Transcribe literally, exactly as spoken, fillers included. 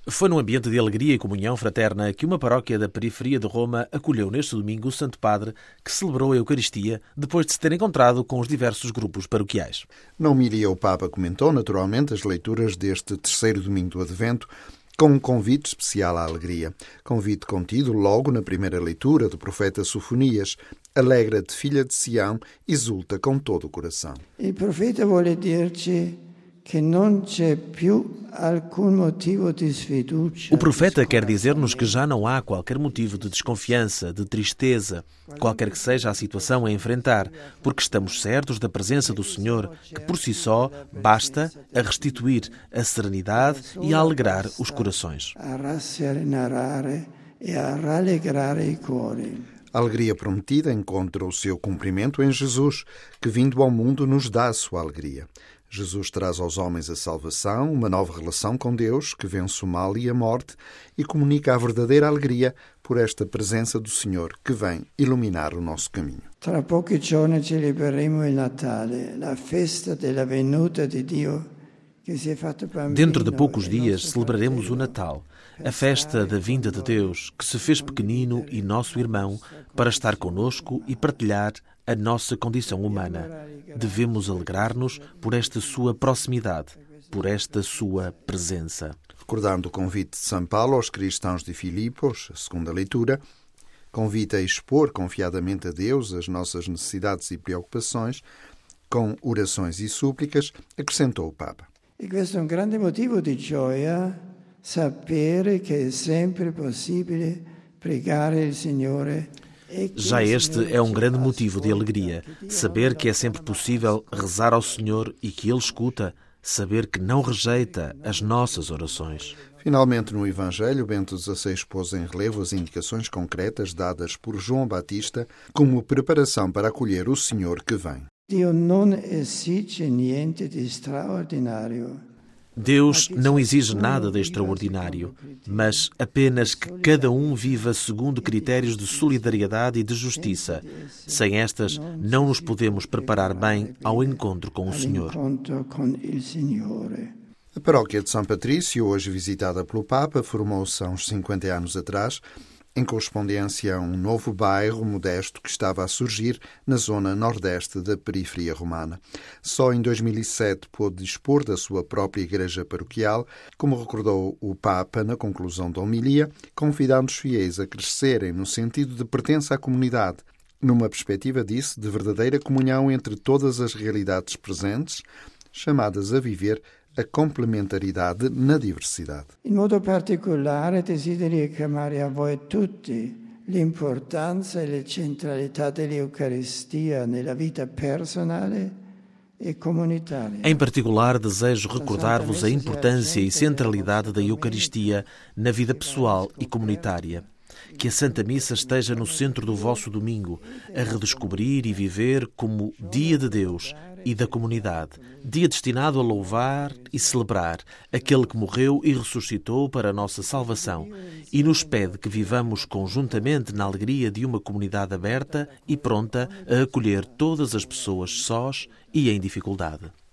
Foi num ambiente de alegria e comunhão fraterna que uma paróquia da periferia de Roma acolheu neste domingo o Santo Padre, que celebrou a Eucaristia depois de se ter encontrado com os diversos grupos paroquiais. Na homilia, o Papa comentou naturalmente as leituras deste terceiro domingo do Advento, com um convite especial à alegria. Convite contido logo na primeira leitura do profeta Sofonias: Alegra-te, filha de Sião, exulta com todo o coração. Il profeta vuole dirci que não c'è più alcun motivo di sfiducia. O profeta quer dizer-nos que já não há qualquer motivo de desconfiança, de tristeza, qualquer que seja a situação a enfrentar, porque estamos certos da presença do Senhor, que por si só basta a restituir a serenidade e a alegrar os corações. A rasserenare e a rallegrare i cuori. A alegria prometida encontra o seu cumprimento em Jesus, que vindo ao mundo nos dá a sua alegria. Jesus traz aos homens a salvação, uma nova relação com Deus, que vence o mal e a morte, e comunica a verdadeira alegria por esta presença do Senhor, que vem iluminar o nosso caminho. Tra pochi giorni celebreremo il Natale, la festa della venuta di Dio, che si è fatto bambino. Dentro de poucos dias celebraremos o Natal, a festa da vinda de Deus, que se fez pequenino e nosso irmão, para estar conosco e partilhar a nossa condição humana. Devemos alegrar-nos por esta sua proximidade, por esta sua presença. Recordando o convite de São Paulo aos cristãos de Filipos, a segunda leitura, convite a expor confiadamente a Deus as nossas necessidades e preocupações, com orações e súplicas, acrescentou o Papa. E questo è un grande motivo di gioia, sapere che è sempre possibile pregare il Signore. Já este é um grande motivo de alegria, saber que é sempre possível rezar ao Senhor e que Ele escuta, saber que não rejeita as nossas orações. Finalmente, no Evangelho, Bento dezasseis pôs em relevo as indicações concretas dadas por João Batista como preparação para acolher o Senhor que vem. Dio non esige niente di straordinario. Deus não exige nada de extraordinário, mas apenas que cada um viva segundo critérios de solidariedade e de justiça. Sem estas, não nos podemos preparar bem ao encontro com o Senhor. A paróquia de São Patrício, hoje visitada pelo Papa, formou-se há uns cinquenta anos atrás, em correspondência a um novo bairro modesto que estava a surgir na zona nordeste da periferia romana. Só em dois mil e sete pôde dispor da sua própria igreja paroquial, como recordou o Papa na conclusão da homilia, convidando os fiéis a crescerem no sentido de pertença à comunidade, numa perspectiva, disse, de verdadeira comunhão entre todas as realidades presentes, chamadas a viver a complementaridade na diversidade. In modo particolare desidero richiamare a voi tutti l'importanza e la centralità dell'Eucaristia nella vita personale e comunitária. Em particular, desejo recordar-vos a importância e centralidade da Eucaristia na vida pessoal e comunitária. Que a Santa Missa esteja no centro do vosso domingo, a redescobrir e viver como dia de Deus e da comunidade, dia destinado a louvar e celebrar aquele que morreu e ressuscitou para a nossa salvação e nos pede que vivamos conjuntamente na alegria de uma comunidade aberta e pronta a acolher todas as pessoas sós e em dificuldade.